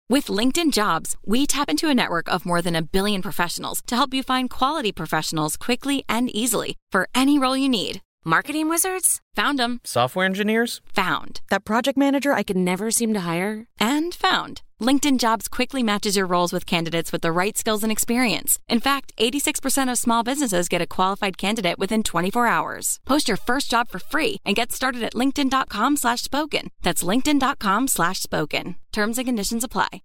With LinkedIn Jobs, we tap into a network of more than 1 billion professionals to help you find quality professionals quickly and easily for any role you need. Marketing wizards? Found them. Software engineers? Found. That project manager I could never seem to hire? And found. LinkedIn Jobs quickly matches your roles with candidates with the right skills and experience. In fact, 86% of small businesses get a qualified candidate within 24 hours. Post your first job for free and get started at linkedin.com/spoken. That's linkedin.com/spoken. Terms and conditions apply.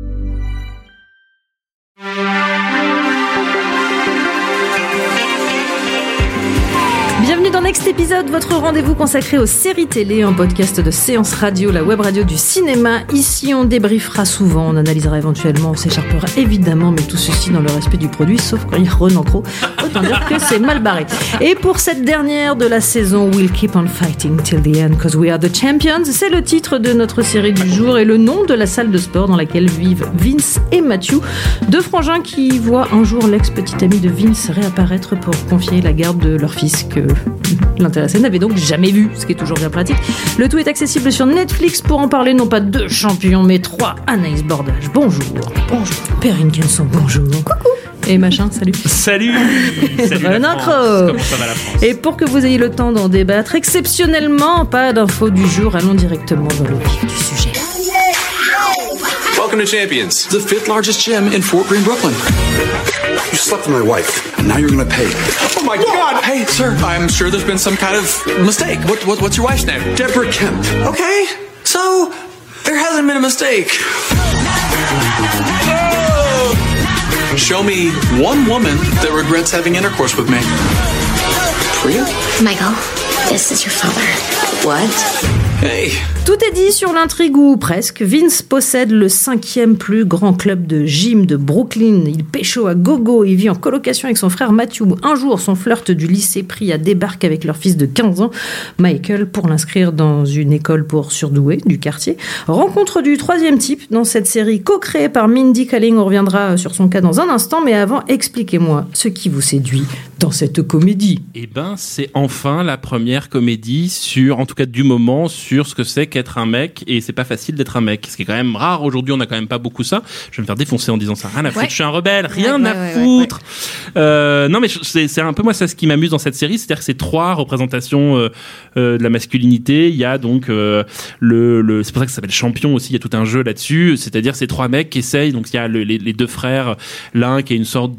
Bienvenue dans Next Épisode, votre rendez-vous consacré aux séries télé, un podcast de Séance Radio, la web radio du cinéma. Ici, on débriefera souvent, on analysera éventuellement, on s'écharpera évidemment, mais tout ceci dans le respect du produit, sauf quand il run en trop. Autant dire que c'est mal barré. Et pour cette dernière de la saison, We'll keep on fighting till the end, cause we are the champions. C'est le titre de notre série du jour et le nom de la salle de sport dans laquelle vivent Vince et Matthew, deux frangins qui voient un jour l'ex-petite amie de Vince réapparaître pour confier la garde de leur fils que l'intéressé n'avait donc jamais vu, ce qui est toujours bien pratique. Le tout est accessible sur Netflix. Pour en parler, non pas 2 champions, mais 3. Anaïs Bordage, bonjour. Bonjour. Perrine Kenson, bonjour. Coucou. Et machin, salut. Salut. Salut Comment ça va la France? Et pour que vous ayez le temps d'en débattre, exceptionnellement, pas d'infos du jour, allons directement dans le vif du sujet. Welcome to Champions, the 5th largest gym in Fort Greene, Brooklyn. You slept with my wife, and now you're gonna pay. Oh my God! Hey, sir, I'm sure there's been some kind of mistake. What's your wife's name? Deborah Kemp. Okay, so there hasn't been a mistake. Oh! Show me one woman that regrets having intercourse with me. Priya? Michael, this is your father. What? Hey. Tout est dit sur l'intrigue ou presque. Vince possède le 5e plus grand club de gym de Brooklyn. Il pécho à gogo. Il vit en colocation avec son frère Matthew. Un jour, son flirt du lycée Priya débarque avec leur fils de 15 ans, Michael, pour l'inscrire dans une école pour surdoués du quartier. Rencontre du 3e type dans cette série co-créée par Mindy Kaling. On reviendra sur son cas dans un instant. Mais avant, expliquez-moi ce qui vous séduit dans cette comédie. Eh ben, c'est enfin la première comédie en tout cas du moment, sur ce que c'est qu'être un mec, et c'est pas facile d'être un mec, ce qui est quand même rare aujourd'hui. On a quand même pas beaucoup ça. Je vais me faire défoncer en disant ça. Rien à foutre, je suis un rebelle, rien à foutre. Non, mais c'est un peu moi, c'est ce qui m'amuse dans cette série, c'est-à-dire que c'est 3 représentations de la masculinité. Il y a donc c'est pour ça que ça s'appelle Champion aussi. Il y a tout un jeu là-dessus, c'est-à-dire ces 3 mecs qui essayent. Donc il y a les 2 frères, l'un qui est une sorte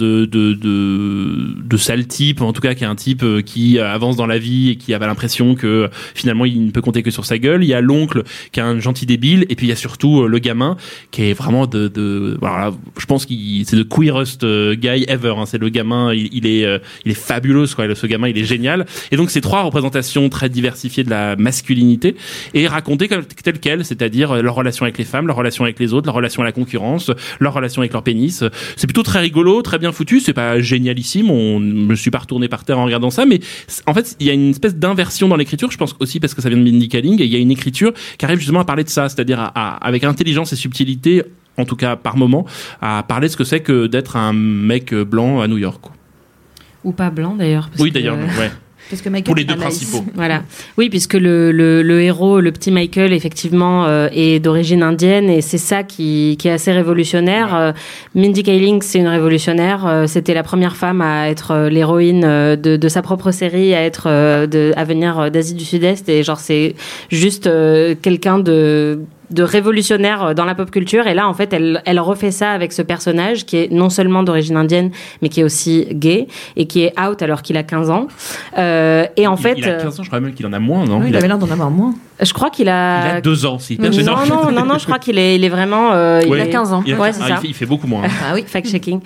de sale type, en tout cas qui est un type qui avance dans la vie et qui avait l'impression que finalement il ne peut compter que sur sa gueule. Il y a l'oncle qui est un gentil débile, et puis il y a surtout le gamin qui est vraiment voilà, je pense qu'il c'est the queerest guy ever, hein. C'est le gamin, il est fabuleux, quoi. Ce gamin, il est génial. Et donc ces 3 représentations très diversifiées de la masculinité et racontées telles quelles, c'est-à-dire leur relation avec les femmes, leur relation avec les autres, leur relation à la concurrence, leur relation avec leur pénis. C'est plutôt très rigolo, très bien foutu. C'est pas génialissime, je me suis pas retourné par terre en regardant ça, mais en fait il y a une espèce d'inversion dans l'écriture, je pense aussi parce que ça vient de Mindy Kaling, et il y a une écriture qui arrive justement à parler de ça, c'est-à-dire avec intelligence et subtilité, en tout cas par moment, à parler de ce que c'est que d'être un mec blanc à New York, quoi. Ou pas blanc d'ailleurs. Oui, d'ailleurs, ouais. Parce que Michael, pour les 2 principaux. Voilà. Oui, puisque le héros, le petit Michael, effectivement, est d'origine indienne, et c'est ça qui est assez révolutionnaire. Mindy Kaling, c'est une révolutionnaire. C'était la première femme à être l'héroïne de sa propre série, à venir d'Asie du Sud-Est, et genre c'est juste quelqu'un de révolutionnaire dans la pop culture. Et là, en fait, elle refait ça avec ce personnage qui est non seulement d'origine indienne, mais qui est aussi gay et qui est out alors qu'il a 15 ans. Et en fait... Il a 15 ans, je crois même qu'il en a moins, non? Oui, il avait l'air d'en avoir moins. Je crois qu'il a... Il a 2 ans, c'est hyper gênant. Non, je crois qu'il est vraiment... il a 15 ans. Ouais, c'est ça. Il fait beaucoup moins. Ah oui, fact-checking.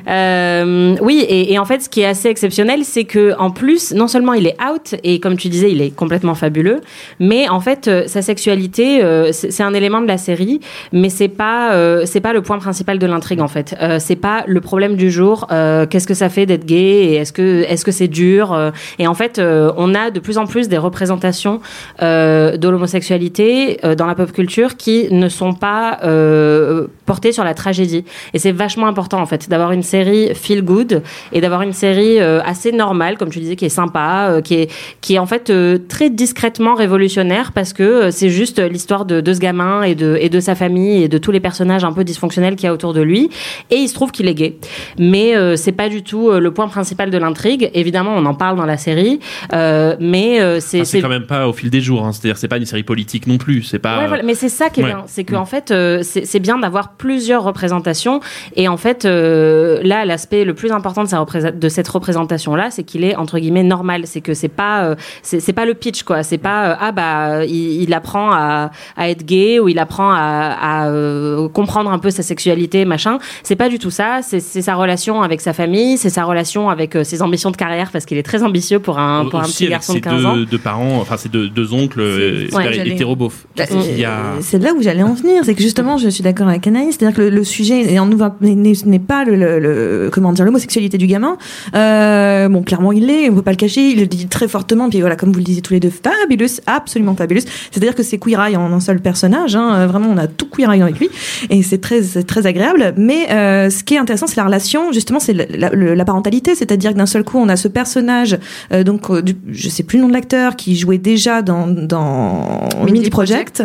Oui, et en fait, ce qui est assez exceptionnel, c'est que en plus, non seulement il est out, et comme tu disais, il est complètement fabuleux, mais en fait, sa sexualité, c'est un élément de la série, mais c'est pas le point principal de l'intrigue, en fait. C'est pas le problème du jour. Qu'est-ce que ça fait d'être gay, et est-ce que c'est dur, et en fait, on a de plus en plus des représentations de l'homosexualité dans la pop culture qui ne sont pas portées sur la tragédie. Et c'est vachement important, en fait, d'avoir une série feel good et d'avoir une série assez normale, comme tu disais, qui est sympa, qui est en fait très discrètement révolutionnaire, parce que c'est juste l'histoire de ce gamin gamin et de sa famille et de tous les personnages un peu dysfonctionnels qu'il y a autour de lui. Et il se trouve qu'il est gay. Mais c'est pas du tout le point principal de l'intrigue. Évidemment, on en parle dans la série, mais c'est quand même pas au fil des jours. Hein. C'est-à-dire, c'est pas une série politique non plus. C'est pas. Ouais, voilà. Mais c'est ça qui est bien, c'est qu'en fait, c'est bien d'avoir plusieurs représentations. Et en fait, là, l'aspect le plus important de cette représentation-là, c'est qu'il est entre guillemets normal. C'est que c'est pas le pitch, quoi. C'est pas il apprend à être gay ou il apprend à comprendre un peu sa sexualité, machin. C'est pas du tout ça. C'est sa relation avec sa famille, c'est sa relation avec ses ambitions de carrière, parce qu'il est très ambitieux pour un petit garçon de 15 ans. Deux parents, enfin c'est deux oncles hétérobof. C'est là où j'allais en venir, c'est que justement je suis d'accord avec Anaïs, c'est-à-dire que le sujet n'est pas l'homosexualité du gamin. Bon, clairement il l'est, on peut pas le cacher, il le dit très fortement, puis voilà, comme vous le disiez tous les deux, fabuleux, absolument fabuleux. C'est-à-dire que c'est queer eye en un seul personnage, hein, vraiment on a tout queer eye avec lui, et c'est très agréable. Mais ce qui est intéressant, c'est la relation, justement, c'est la parentalité, c'est-à-dire que d'un seul coup on a ce personnage, je sais plus le nom de l'acteur, qui jouait déjà dans Mindy Project,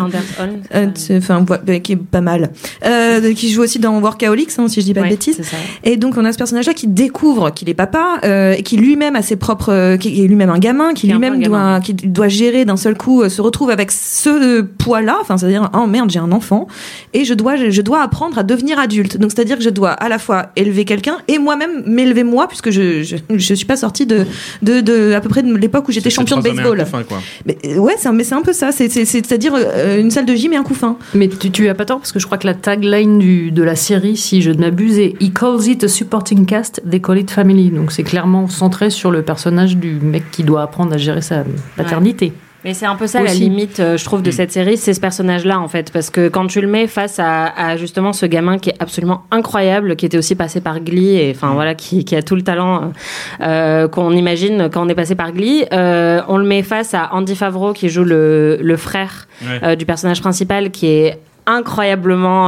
qui est pas mal, qui joue aussi dans Workaholics, hein, si je dis pas de bêtises. Et donc on a ce personnage-là qui découvre qu'il est papa, et qui lui-même a ses propres, qui est lui-même un gamin, qui lui-même doit gérer d'un seul coup, se retrouve avec ce poids-là, enfin c'est-à-dire oh merde, j'ai un enfant et je dois apprendre à devenir adulte. Donc c'est-à-dire que je dois à la fois élever quelqu'un et moi-même m'élever moi, puisque je suis pas sortie de à peu près de l'époque où j'étais champion de baseball. Mais ouais, c'est un peu ça, c'est-à-dire une salle de gym et un couffin. Mais tu as pas tort, parce que je crois que la tagline de la série, si je ne m'abuse, est He calls it a supporting cast, they call it family. Donc c'est clairement centré sur le personnage du mec qui doit apprendre à gérer sa paternité. Mais c'est un peu ça la limite, je trouve, de cette série, c'est ce personnage-là, en fait. Parce que quand tu le mets face à justement ce gamin qui est absolument incroyable, qui était aussi passé par Glee, et enfin voilà, qui a tout le talent qu'on imagine quand on est passé par Glee, on le met face à Andy Favreau, qui joue le frère du personnage principal, qui est incroyablement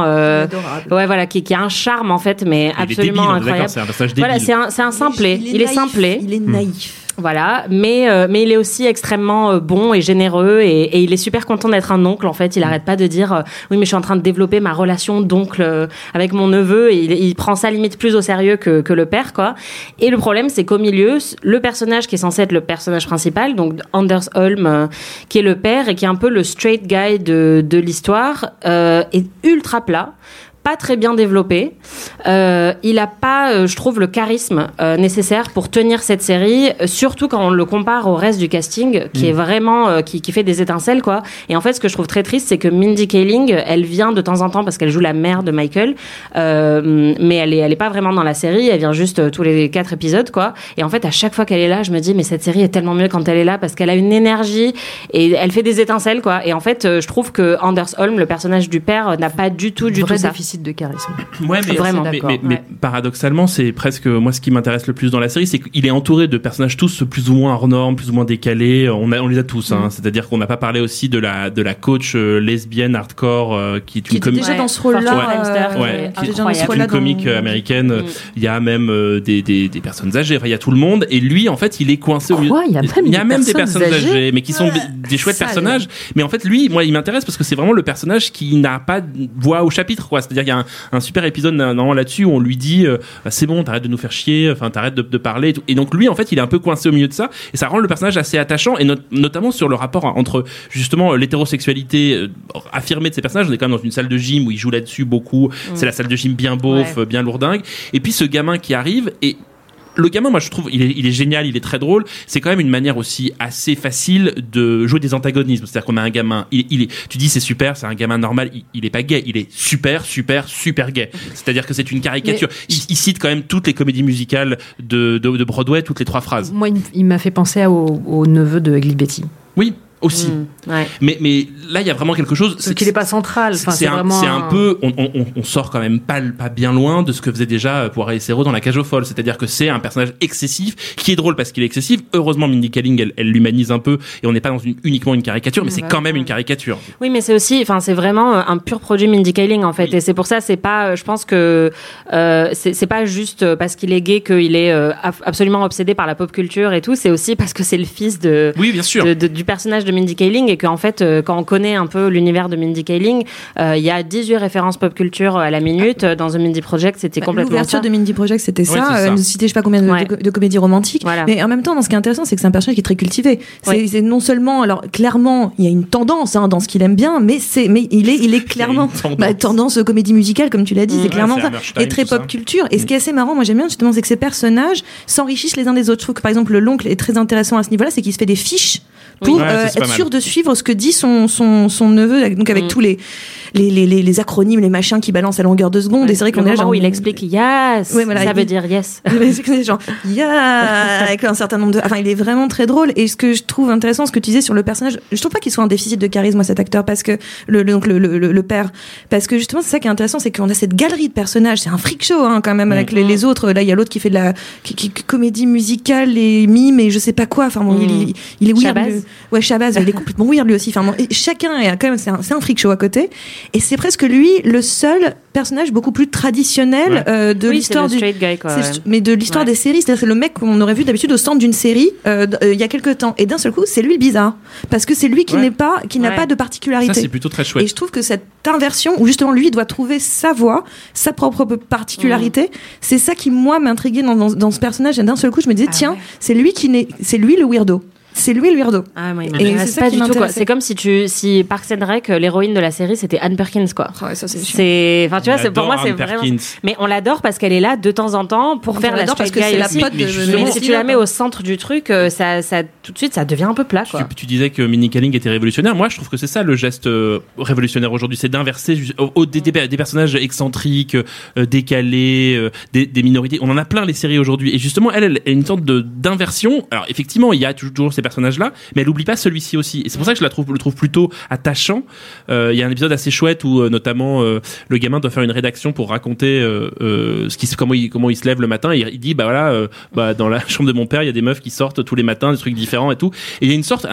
qui a un charme en fait, mais absolument incroyable. C'est un personnage débile. Voilà, c'est un simplet, il est simplet, il est naïf. Voilà, mais il est aussi extrêmement bon et généreux, et il est super content d'être un oncle, en fait. Il arrête pas de dire oui, mais je suis en train de développer ma relation d'oncle avec mon neveu, et il prend ça limite plus au sérieux que le père, quoi. Et le problème, c'est qu'au milieu, le personnage qui est censé être le personnage principal, donc Anders Holm, qui est le père et qui est un peu le straight guy de l'histoire, est ultra plat, pas très bien développé. Il a pas, je trouve, le charisme nécessaire pour tenir cette série, surtout quand on le compare au reste du casting, qui est vraiment qui fait des étincelles, quoi. Et en fait, ce que je trouve très triste, c'est que Mindy Kaling, elle vient de temps en temps parce qu'elle joue la mère de Michael, mais elle est pas vraiment dans la série. Elle vient juste tous les 4 épisodes, quoi. Et en fait, à chaque fois qu'elle est là, je me dis mais cette série est tellement mieux quand elle est là, parce qu'elle a une énergie et elle fait des étincelles, quoi. Et en fait, je trouve que Anders Holm, le personnage du père, n'a pas du tout ça. Déficit de charisme. Ouais, mais vraiment. Mais paradoxalement, c'est presque moi ce qui m'intéresse le plus dans la série, c'est qu'il est entouré de personnages tous plus ou moins hors normes, plus ou moins décalés. On les a tous, hein. C'est-à-dire qu'on n'a pas parlé aussi de la coach lesbienne hardcore qui est une comique déjà dans ce rôle-là, qui est une comique américaine. Il y a même des personnes âgées. Enfin, il y a tout le monde. Et lui, en fait, il est coincé au milieu. Il y a même des personnes âgées, mais qui sont des chouettes personnages. Mais en fait, lui, moi, il m'intéresse parce que c'est vraiment le personnage qui n'a pas de voix au chapitre, quoi. C'est-à-dire, il y a un super épisode normalement là-dessus où on lui dit c'est bon, t'arrêtes de nous faire chier, enfin t'arrêtes de parler et tout. Et donc lui, en fait, il est un peu coincé au milieu de ça, et ça rend le personnage assez attachant, et notamment sur le rapport entre justement l'hétérosexualité affirmée de ces personnages. On est quand même dans une salle de gym où il joue là-dessus beaucoup. C'est la salle de gym bien beauf, bien lourdingue, et puis ce gamin qui arrive. Et le gamin, moi je trouve, il est génial, il est très drôle. C'est quand même une manière aussi assez facile de jouer des antagonismes. C'est-à-dire qu'on a un gamin, tu dis c'est super, c'est un gamin normal, il est pas gay, il est super gay. C'est-à-dire que c'est une caricature. Il cite quand même toutes les comédies musicales de Broadway, toutes les 3 phrases. Moi, il m'a fait penser au neveu de Ugly Betty. Oui. Aussi. Mais là, il y a vraiment quelque chose. C'est qu'il n'est pas central. Enfin, c'est un peu, on sort quand même pas bien loin de ce que faisait déjà Poirot et Serrault dans La Cage aux Folles. C'est-à-dire que c'est un personnage excessif, qui est drôle parce qu'il est excessif. Heureusement, Mindy Kaling, elle l'humanise un peu, et on n'est pas dans uniquement une caricature, mais c'est quand même une caricature. Oui, mais c'est aussi, enfin, c'est vraiment un pur produit Mindy Kaling, en fait. Oui. Et c'est pour ça, c'est pas, je pense que, c'est pas juste parce qu'il est gay qu'il est absolument obsédé par la pop culture et tout. C'est aussi parce que c'est le fils oui, bien sûr. Du personnage de Mindy Kaling et qu'en fait, quand on connaît un peu l'univers de Mindy Kaling, il y a 18 références pop culture à la minute. Dans The Mindy Project, c'était complètement l'ouverture ça. de Mindy Project, c'était Ouais, ça. c'est ça. Elle nous citait je sais pas combien de comédies romantiques. Voilà. Mais en même temps, dans ce qui est intéressant, c'est que c'est un personnage qui est très cultivé. C'est non seulement, alors clairement, il y a une tendance dans ce qu'il aime bien, mais il est clairement tendance comédie musicale, comme tu l'as dit, c'est clairement ça. Et très pop culture. Et ce qui est assez marrant, moi j'aime bien justement, c'est que ces personnages s'enrichissent les uns des autres. Je trouve que par exemple l'oncle est très intéressant à ce niveau-là, c'est qu'il se fait des fiches pour être sûr de suivre ce que dit son neveu, donc avec tous les acronymes, les machins qui balancent à longueur de seconde. Et c'est vrai qu'on est là genre où il explique yes, ça veut dire yes. Genre yeah, avec un certain nombre de. Enfin, il est vraiment très drôle. Et ce que je trouve intéressant, ce que tu disais sur le personnage, je trouve pas qu'il soit un déficit de charisme, cet acteur, parce que le père, parce que justement c'est ça qui est intéressant, c'est qu'on a cette galerie de personnages. C'est un freak show quand même avec les autres. Là, il y a l'autre qui fait de la comédie musicale, les mimes et je sais pas quoi. Enfin bon, il est weird. Ouais, Shabazz, il est complètement weird lui aussi. Enfin bon, et chacun est quand même, c'est un freak show à côté. Et c'est presque lui le seul personnage beaucoup plus traditionnel de l'histoire du straight guy, quoi, mais de l'histoire des séries. C'est-à-dire c'est le mec qu'on aurait vu d'habitude au centre d'une série il y a quelques temps. Et d'un seul coup, c'est lui le bizarre, parce que c'est lui qui n'a pas de particularité. Ça, c'est plutôt très chouette. Et je trouve que cette inversion où justement lui doit trouver sa voix, sa propre particularité, c'est ça qui moi m'intriguait dans ce personnage. Et d'un seul coup, je me disais c'est lui le weirdo. C'est lui le weirdo. Ah, moi, il et m'intéresse c'est pas ça qui du tout, quoi. m'intéressait. C'est comme si Parks and Rec, l'héroïne de la série, c'était Anne Perkins, quoi. Ouais, ça c'est chiant. Enfin, tu vois, pour moi, c'est vraiment. Mais on l'adore parce qu'elle est là de temps en temps pour faire la straight guy c'est la aussi. pote de Mais si tu la mets au centre du truc, ça tout de suite, ça devient un peu plat, quoi. Tu disais que Mindy Kaling était révolutionnaire. Moi, je trouve que c'est ça le geste révolutionnaire aujourd'hui, c'est d'inverser des personnages excentriques, décalés, des minorités. On en a plein les séries aujourd'hui. Et justement, elle a une sorte d'inversion. Alors effectivement, il y a toujours ces personnages-là, mais elle oublie pas celui-ci aussi. Et c'est pour ça que je le trouve plutôt attachant. Il y a un épisode assez chouette où notamment le gamin doit faire une rédaction pour raconter comment il se lève le matin. Et il dit dans la chambre de mon père, il y a des meufs qui sortent tous les matins, des trucs différents et tout. Et il y a une sorte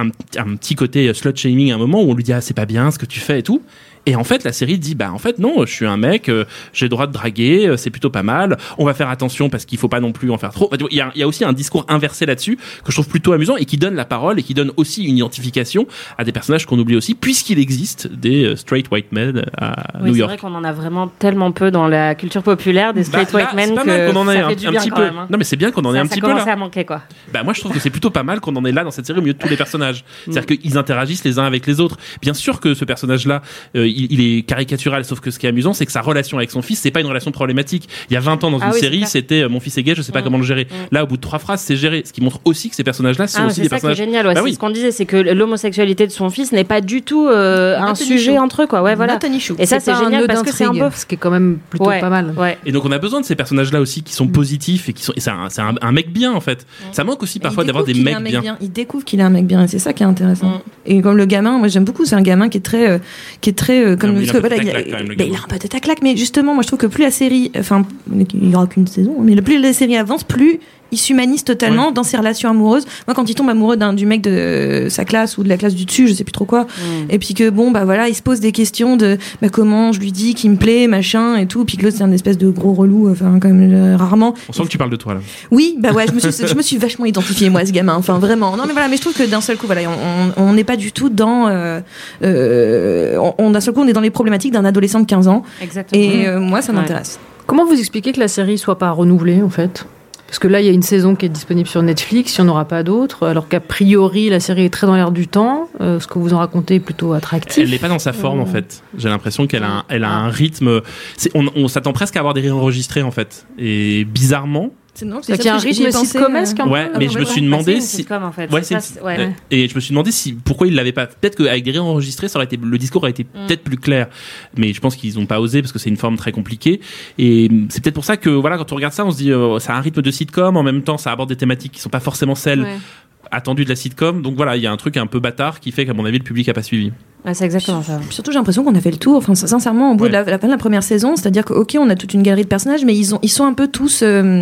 un petit côté slut shaming à un moment où on lui dit c'est pas bien ce que tu fais et tout. Et en fait, la série dit en fait non, je suis un mec, j'ai le droit de draguer, c'est plutôt pas mal. On va faire attention parce qu'il faut pas non plus en faire trop. Il y a aussi un discours inversé là-dessus que je trouve plutôt amusant et qui donne la parole et qui donne aussi une identification à des personnages qu'on oublie aussi, puisqu'il existe des straight white men à New York. C'est vrai qu'on en a vraiment tellement peu dans la culture populaire des straight white men que ça fait du bien petit quand peu. même. Non mais c'est bien qu'on en ait un petit peu là. Ça commence à manquer, quoi. Moi je trouve que c'est plutôt pas mal qu'on en ait là dans cette série au milieu de tous les personnages. C'est-à-dire qu'ils interagissent les uns avec les autres. Bien sûr que ce personnage-là, il est caricatural, sauf que ce qui est amusant, c'est que sa relation avec son fils, c'est pas une relation problématique. Il y a 20 ans dans une série, c'était mon fils est gay, je sais pas comment le gérer. Là, au bout de 3 phrases, c'est géré. Ce qui montre aussi que ces personnages-là sont aussi des personnages. C'est ça qui est génial. C'est ce qu'on disait, c'est que l'homosexualité de son fils n'est pas du tout un sujet entre eux, quoi. Ouais, voilà. Et ça, c'est génial parce que c'est un peu ce qui est quand même plutôt pas mal. Et donc, on a besoin de ces personnages-là aussi qui sont positifs et qui sont. Et c'est un mec bien en fait. Ça manque aussi parfois d'avoir des mecs bien. Il découvre qu'il est un mec bien et c'est ça qui est intéressant. Et comme le gamin, moi j'aime beaucoup. C'est un gamin qui est très comme il a un peu tête à claque, mais justement, moi je trouve que plus la série, enfin, il y aura qu'une saison, mais plus la série avance, plus il s'humanise totalement dans ses relations amoureuses. Moi, quand il tombe amoureux du mec de sa classe ou de la classe du dessus, je sais plus trop quoi, et puis que il se pose des questions de comment je lui dis qu'il me plaît, machin et tout, puis que l'autre c'est un espèce de gros relou, enfin quand même rarement. On sent que tu parles de toi là. Oui, je me suis vachement identifiée moi à ce gamin, enfin vraiment. Non mais voilà, mais je trouve que d'un seul coup, on n'est pas du tout dans, d'un seul coup on est dans les problématiques d'un adolescent de 15 ans. Exactement. Et moi ça m'intéresse. Comment vous expliquez que la série soit pas renouvelée en fait ? Parce que là, il y a une saison qui est disponible sur Netflix, il n'y en aura pas d'autres, alors qu'a priori, la série est très dans l'air du temps. Ce que vous en racontez est plutôt attractif. Elle n'est pas dans sa forme, en fait. J'ai l'impression qu'elle a un rythme... On s'attend presque à avoir des réenregistrés, en fait. Et bizarrement... C'est qu'il y a un rythme sitcomesque. Ouais, mais je me suis demandé si. Ouais, et je me suis demandé pourquoi ils l'avaient pas. Peut-être qu'avec des réenregistrés, le discours aurait été peut-être plus clair. Mais je pense qu'ils n'ont pas osé parce que c'est une forme très compliquée. Et c'est peut-être pour ça que quand on regarde ça, on se dit ça a un rythme de sitcom. En même temps, ça aborde des thématiques qui sont pas forcément celles attendues de la sitcom. Donc voilà, il y a un truc un peu bâtard qui fait qu'à mon avis, le public a pas suivi. Ouais, c'est exactement ça. Surtout, j'ai l'impression qu'on a fait le tour. Enfin, sincèrement, au bout de la fin de la première saison, c'est-à-dire que, ok, on a toute une galerie de personnages, mais ils sont un peu tous,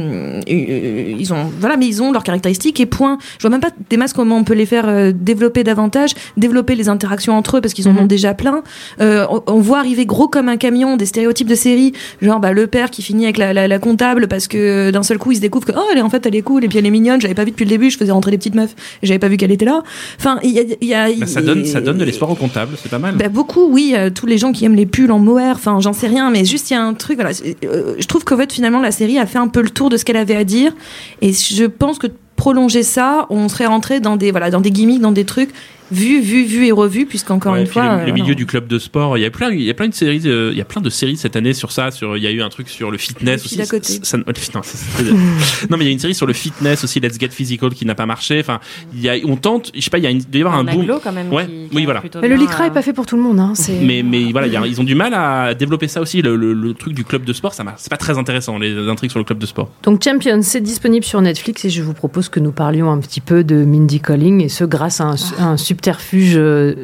ils ont leurs caractéristiques et point. Je vois même pas des masses comment on peut les faire développer davantage, développer les interactions entre eux parce qu'ils en ont déjà plein. On voit arriver gros comme un camion des stéréotypes de série, genre le père qui finit avec la comptable parce que d'un seul coup il se découvre que elle est cool et puis elle est mignonne. J'avais pas vu depuis le début, je faisais rentrer des petites meufs et j'avais pas vu qu'elle était là. Enfin, ça donne de l'espoir au comptable. C'est pas mal. Beaucoup, oui. Tous les gens qui aiment les pulls en mohair, enfin, j'en sais rien, mais juste il y a un truc. Voilà, je trouve qu'en fait, finalement, la série a fait un peu le tour de ce qu'elle avait à dire, et je pense que prolonger ça, on serait rentré dans des gimmicks, dans des trucs vu et revu, puisqu'encore une fois le milieu du club de sport, il y a plein de séries, il y a plein de séries cette année sur ça, il y a eu un truc sur le fitness aussi. Non mais il y a une série sur le fitness aussi, Let's Get Physical, qui n'a pas marché. Enfin, on tente, je sais pas, il doit y avoir un boom quand même. Ouais, oui voilà. Mais le LICRA est pas fait pour tout le monde, hein. Mais voilà, ils ont du mal à développer ça aussi, le truc du club de sport, c'est pas très intéressant, les intrigues sur le club de sport. Donc Champions, c'est disponible sur Netflix et je vous propose que nous parlions un petit peu de Mindy Kaling, et ce grâce à un subterfuge,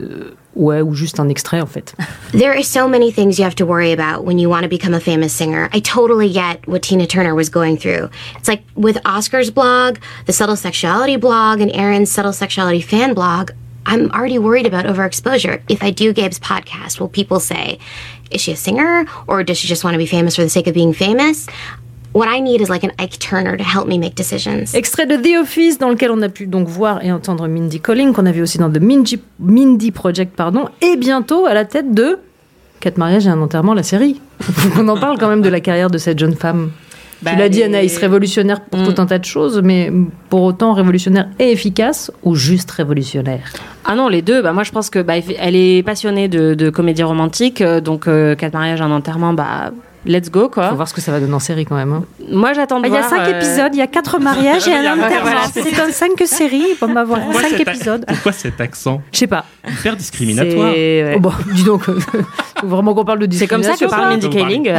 ou juste un extrait en fait. There are so many things you have to worry about when you want to become a famous singer. I totally get what Tina Turner was going through. It's like with Oscar's blog, the Subtle Sexuality blog, and Aaron's Subtle Sexuality fan blog, I'm already worried about overexposure. If I do Gabe's podcast, will people say, is she a singer, or does she just want to be famous for the sake of being famous? What I need is like an Ike Turner to help me make decisions. Extrait de The Office, dans lequel on a pu donc voir et entendre Mindy Kaling, qu'on avait aussi dans The Mindy Project, et bientôt à la tête de 4 mariages et un enterrement, la série. On en parle quand même de la carrière de cette jeune femme. Tu l'as dit, Anaïs, révolutionnaire pour tout un tas de choses, mais pour autant révolutionnaire et efficace, ou juste révolutionnaire? Ah non, les deux. Moi, je pense que elle est passionnée de comédie romantique, donc 4 mariages, un enterrement, let's go, quoi. Faut voir ce que ça va donner en série quand même. Hein. Moi, j'attends de voir. Il y a 5 épisodes, il y a 4 mariages et un enterrement. C'est un 5 séries. Voilà, 5 épisodes. Pourquoi cet accent? Je sais pas. Hyper discriminatoire. Dis donc. Faut vraiment qu'on parle de discrimination. C'est comme ça que parle Mindy Kaling.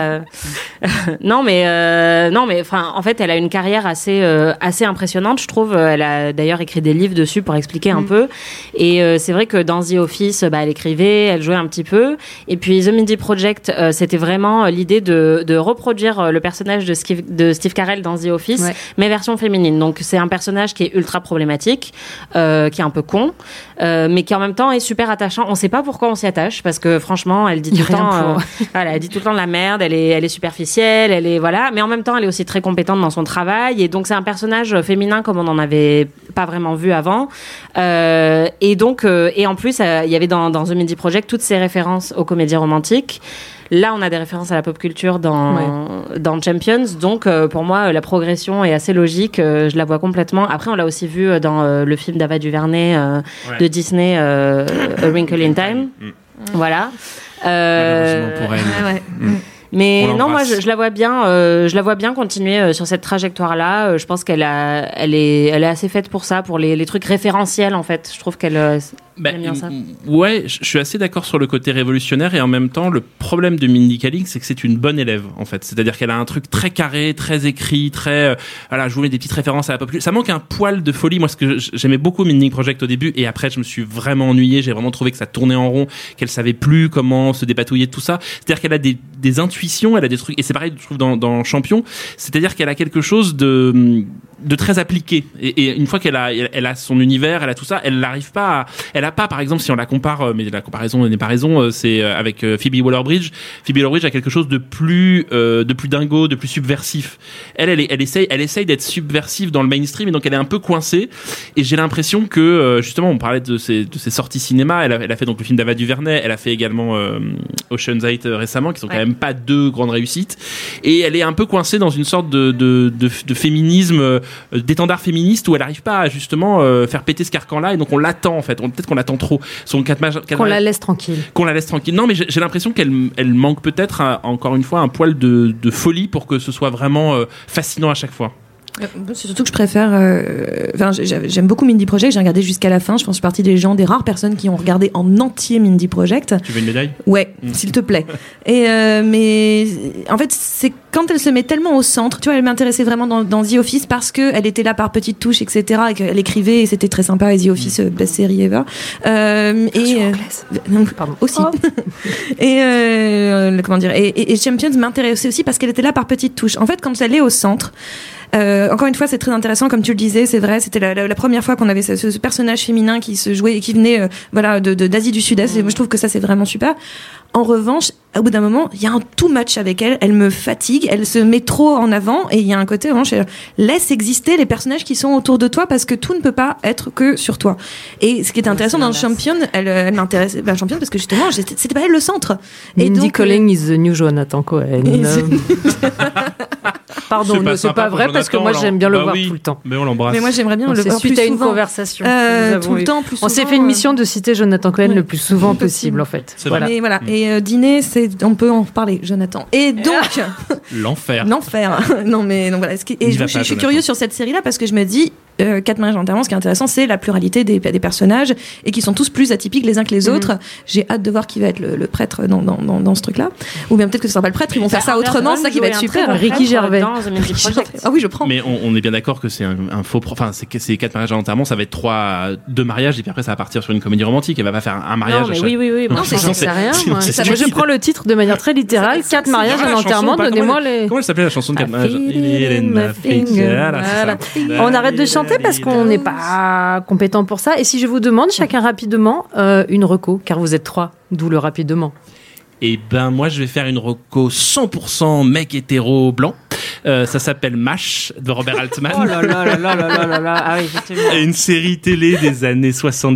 Non, mais enfin, en fait, elle a une carrière assez impressionnante, je trouve. Elle a d'ailleurs écrit des livres dessus pour expliquer un peu. Et c'est vrai que dans The Office, elle écrivait, elle jouait un petit peu. Et puis The Mindy Project, c'était vraiment l'idée de reproduire le personnage de Steve Carell dans The Office, mais version féminine. Donc c'est un personnage qui est ultra problématique, qui est un peu con, mais qui en même temps est super attachant. On sait pas pourquoi on s'y attache, parce que franchement, elle dit tout le temps, elle dit tout le temps de la merde, elle est superficielle, mais en même temps, elle est aussi très compétente dans son travail, et donc c'est un personnage féminin comme on n'en avait pas vraiment vu avant. Et donc, et en plus, il y avait dans The Mindy Project toutes ces références aux comédies romantiques. Là, on a des références à la pop culture dans Champions, donc pour moi, la progression est assez logique. Je la vois complètement. Après, on l'a aussi vu dans le film d'Ava DuVernay de Disney, A Wrinkle in Time. Voilà. Malheureusement pour elle. Mais non, moi je la vois bien continuer sur cette trajectoire-là. Je pense qu'elle est assez faite pour ça, pour les trucs référentiels en fait. Je trouve qu'elle aime bien ça. Ouais, je suis assez d'accord sur le côté révolutionnaire, et en même temps, le problème de Mindy Kaling, c'est que c'est une bonne élève en fait. C'est-à-dire qu'elle a un truc très carré, très écrit, très je vous mets des petites références à la pop culture. Ça manque un poil de folie. Moi, ce que j'aimais beaucoup Mindy Project au début, et après je me suis vraiment ennuyé. J'ai vraiment trouvé que ça tournait en rond, qu'elle savait plus comment se dépatouiller de tout ça. C'est-à-dire qu'elle a des intuitions, elle a des trucs, et c'est pareil, je trouve dans Champion. C'est-à-dire qu'elle a quelque chose de très appliqué, et une fois qu'elle a son univers, elle a tout ça, elle n'arrive pas elle a pas, par exemple, si on la compare, mais la comparaison n'est pas raison, c'est avec Phoebe Waller-Bridge. Phoebe Waller-Bridge a quelque chose de plus dingo, de plus subversif. Elle essaye d'être subversive dans le mainstream, et donc elle est un peu coincée, et j'ai l'impression que justement, on parlait de ses sorties cinéma, elle a fait donc le film d'Ava DuVernay, elle a fait également Ocean's 8 récemment, qui sont quand même pas deux grandes réussites, et elle est un peu coincée dans une sorte de féminisme, d'étendard féministe, où elle n'arrive pas à justement faire péter ce carcan-là, et donc on l'attend en fait. Peut-être qu'on l'attend trop. Qu'on la laisse tranquille. Non, mais j'ai l'impression qu'elle manque peut-être encore une fois un poil de folie pour que ce soit vraiment fascinant à chaque fois. C'est surtout que je préfère. J'aime beaucoup Mindy Project. J'ai regardé jusqu'à la fin. Je pense que je suis partie des rares personnes qui ont regardé en entier Mindy Project. Tu veux une médaille ? Ouais, s'il te plaît. Et mais en fait, c'est quand elle se met tellement au centre. Tu vois, elle m'intéressait vraiment dans The Office parce que elle était là par petites touches, etc. Et qu'elle écrivait et c'était très sympa. Et The Office, best série ever. Pardon. Aussi. Comment dire. Et Champions m'intéressait aussi parce qu'elle était là par petites touches. En fait, quand elle est au centre. Encore une fois, c'est très intéressant, comme tu le disais, c'est vrai. C'était la première fois qu'on avait ce personnage féminin qui se jouait et qui venait, d'Asie du Sud-Est. Et moi, je trouve que ça, c'est vraiment super. En revanche, au bout d'un moment, il y a un too much avec elle. Elle me fatigue. Elle se met trop en avant. Et il y a un côté, vraiment, laisse exister les personnages qui sont autour de toi parce que tout ne peut pas être que sur toi. Et ce qui était intéressant dans Champion, elle m'intéressait, Champion, parce que justement, c'était pas elle le centre. Et Mindy Kaling is the new Jonathan Cohen. Pardon, c'est pas vrai parce que moi j'aime bien le voir tout le temps. Mais on l'embrasse. Mais moi j'aimerais bien le voir suite plus à souvent. une conversation. Tout le temps, plus souvent. On s'est fait une mission de citer Jonathan Cohen le plus souvent possible en fait. Voilà. Mais voilà. Et dîner, on peut en reparler, Jonathan. Et donc l'enfer. Non mais donc voilà. Et je suis curieuse sur cette série-là parce que je me dis. 4 mariages enterrements, ce qui est intéressant, c'est la pluralité des personnages et qui sont tous plus atypiques les uns que les autres. J'ai hâte de voir qui va être le prêtre dans ce truc-là. Ou bien peut-être que ce sera pas le prêtre, ils vont faire ça autrement, c'est ça qui va être super. Ricky Gervais. Ah oui, je prends. Mais on est bien d'accord que c'est un faux. Enfin, c'est 4 mariages enterrements, ça va être 2 mariages et puis après ça va partir sur une comédie romantique. Elle va pas faire un mariage. Non, mais oui. Non, c'est rien. Moi, je prends le titre de manière très littérale. 4 mariages, un enterrement. Donnez-moi les. Comment elle s'appelait la chanson de 4 mariages? On arrête de chanter parce qu'on n'est pas compétent pour ça. Et si je vous demande chacun rapidement une reco, car vous êtes 3, d'où le rapidement. Eh ben moi je vais faire une reco 100% mec hétéro blanc. Ça s'appelle MASH de Robert Altman. Oh là là là là là là là. Ah oui, effectivement. Une série télé des années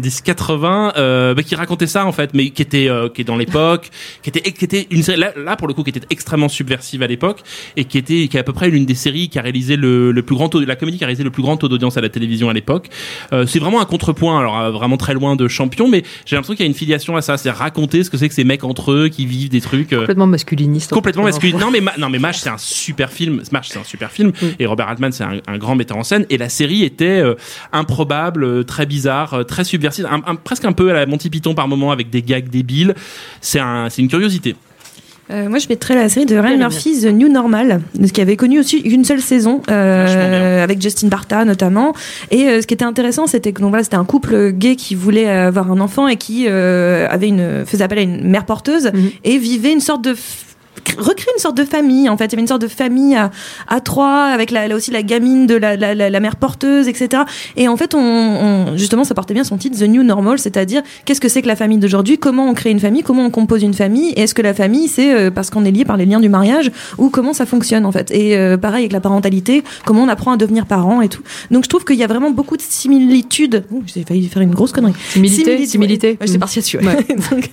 70-80 qui racontait ça en fait, mais qui est dans l'époque, qui était une série là pour le coup qui était extrêmement subversive à l'époque et qui est à peu près l'une des séries qui a réalisé le plus grand taux, la comédie qui a réalisé le plus grand taux d'audience à la télévision à l'époque. C'est vraiment un contrepoint, alors vraiment très loin de Champion, mais j'ai l'impression qu'il y a une filiation à ça, c'est raconter ce que c'est que ces mecs entre eux qui vivent des trucs complètement masculiniste. Complètement masculiniste. Non mais MASH c'est un super film. Et Robert Altman c'est un grand metteur en scène et la série était improbable, très bizarre, très subversive, presque un peu à la Monty Python par moment avec des gags débiles. C'est une curiosité. Moi, je mettrais la série de Ryan Murphy, The New Normal, ce qui avait connu aussi une seule saison, avec Justin Bartha notamment. Et ce qui était intéressant, c'était que c'était un couple gay qui voulait avoir un enfant et qui faisait appel à une mère porteuse et vivait une sorte de recréer une sorte de famille en fait. Il y avait une sorte de famille à 3 avec là aussi la gamine de la mère porteuse, etc. Et en fait justement ça portait bien son titre, The New Normal, c'est-à-dire qu'est-ce que c'est que la famille d'aujourd'hui, comment on crée une famille, comment on compose une famille, et est-ce que la famille c'est parce qu'on est lié par les liens du mariage ou comment ça fonctionne en fait. Et pareil avec la parentalité, comment on apprend à devenir parent et tout. Donc je trouve qu'il y a vraiment beaucoup de similitudes. J'ai failli faire une grosse connerie. Similité. Ouais, j'étais partie là-dessus. Donc,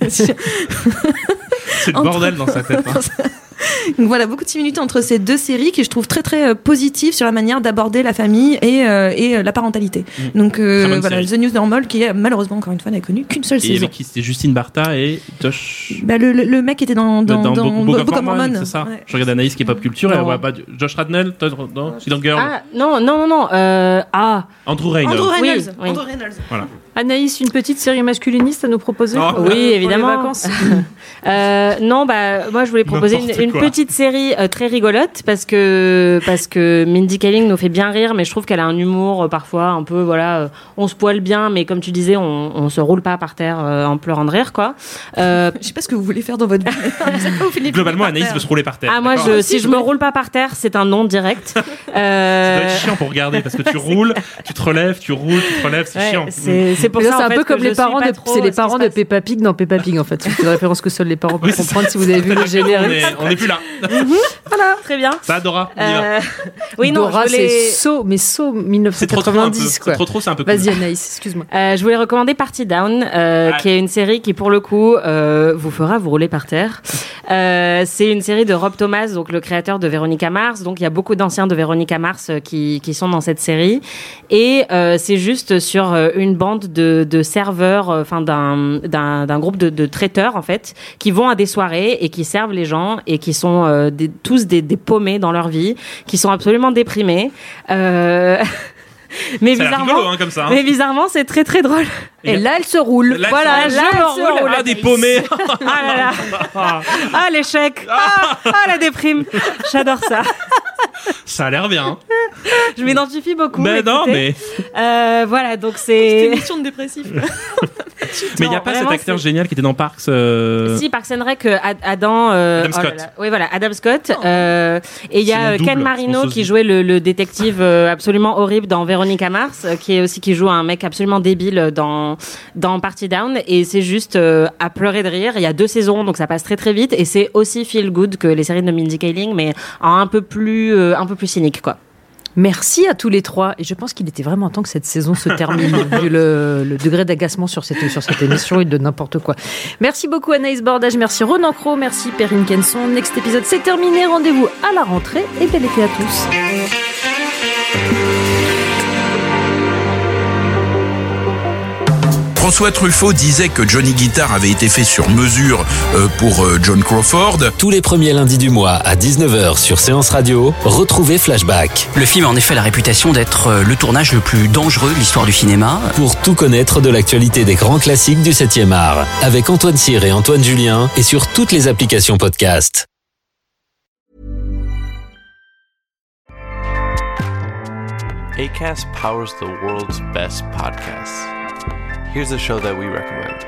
c'est le bordel dans sa tête. Donc voilà, beaucoup de similitudes entre ces deux séries qui je trouve très très positives sur la manière d'aborder la famille et la parentalité. Donc voilà, The New Normal qui est malheureusement encore une fois n'a connu qu'une seule saison. Et avec qui c'était Justine Bartha et Josh. Le mec était dans Book of Mormon. C'est ça. Ouais. Je regarde Anaïs qui est pop culture et elle voit pas Josh Radnell, non, c'est dans Girl. Ah non. Andrew Reynolds. Oui. Andrew Reynolds. Voilà. Anaïs, une petite série masculiniste à nous proposer? Oui, évidemment. Pour les vacances. Non, moi je voulais proposer une petite série très rigolote parce que Mindy Kaling nous fait bien rire, mais je trouve qu'elle a un humour parfois un peu on se poile bien, mais comme tu disais, on se roule pas par terre en pleurant de rire quoi. Je sais pas ce que vous voulez faire dans votre vie. Globalement, Anaïs veut se rouler par terre. Ah moi si je me roule pas par terre, c'est un non direct. Ça doit être chiant pour regarder parce que tu roules, tu te relèves, tu roules, tu te relèves, c'est chiant. C'est pour ça, c'est un peu comme les parents de Peppa Pig dans Peppa Pig en fait. C'est une référence que seuls les parents peuvent comprendre si vous avez vu le générique. On n'est plus là. Voilà, très bien. Ça, Dora, on y va. Oui, non, Dora, c'est saut 1990 quoi. C'est trop, c'est un peu cool. Vas-y Anaïs, excuse-moi. Je voulais recommander Party Down, qui est une série qui pour le coup vous fera vous rouler par terre. C'est une série de Rob Thomas, donc le créateur de Véronica Mars. Donc il y a beaucoup d'anciens de Véronica Mars qui sont dans cette série. Et c'est juste sur une bande de serveurs, d'un groupe de traiteurs en fait, qui vont à des soirées et qui servent les gens et qui sont tous des paumés dans leur vie, qui sont absolument déprimés. Mais ça bizarrement, rigolo, hein, comme ça, hein. Mais bizarrement, c'est très très drôle. Et là, elle se roule. Voilà, là, elle se roule. Ah, des paumés. Ah là là. Ah, l'échec. Ah, la déprime. J'adore ça. Ça a l'air bien. Je m'identifie beaucoup. Mais non, mais. Voilà, donc c'est. une émission de dépressif. Mais il n'y a pas cet acteur génial qui était dans Parks. Si, Parks and Rec, Adam Scott. Oui, voilà, Adam Scott. Et il y a C'est mon Ken double, Marino son qui sosie. jouait le détective absolument horrible dans Véronica Mars, qui joue un mec absolument débile dans Party Down. Et c'est juste à pleurer de rire. Il y a 2 saisons, donc ça passe très très vite. Et c'est aussi feel good que les séries de Mindy Kaling, mais un peu plus cynique, quoi. Merci à tous les 3. Et je pense qu'il était vraiment temps que cette saison se termine, vu le degré d'agacement sur cette émission et de n'importe quoi. Merci beaucoup Anaïs Bordage, merci Ronan Cros, merci Perrine Kenson. Next épisode, c'est terminé. Rendez-vous à la rentrée et bel été à tous. François Truffaut disait que Johnny Guitar avait été fait sur mesure pour John Crawford. Tous les premiers lundis du mois à 19h sur Séance Radio, retrouvez Flashback. Le film a en effet la réputation d'être le tournage le plus dangereux de l'histoire du cinéma. Pour tout connaître de l'actualité des grands classiques du 7e art, avec Antoine Cyr et Antoine Julien, et sur toutes les applications podcast. Acast powers the world's best podcasts. Here's a show that we recommend.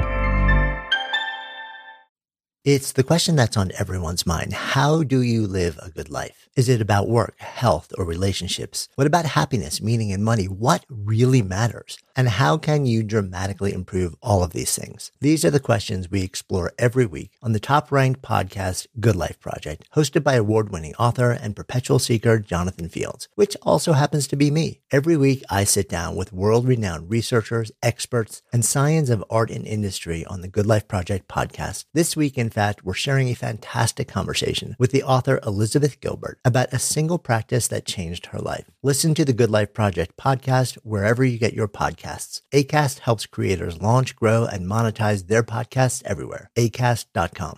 It's the question that's on everyone's mind. How do you live a good life? Is it about work, health, or relationships? What about happiness, meaning, and money? What really matters? And how can you dramatically improve all of these things? These are the questions we explore every week on the top-ranked podcast Good Life Project, hosted by award-winning author and perpetual seeker Jonathan Fields, which also happens to be me. Every week, I sit down with world-renowned researchers, experts, and science of art and industry on the Good Life Project podcast. This week, in fact, we're sharing a fantastic conversation with the author Elizabeth Gilbert about a single practice that changed her life. Listen to the Good Life Project podcast wherever you get your podcasts. Acast helps creators launch, grow, and monetize their podcasts everywhere. Acast.com.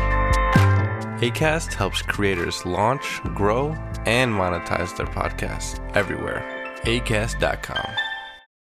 Acast helps creators launch, grow, and monetize their podcasts everywhere. Acast.com.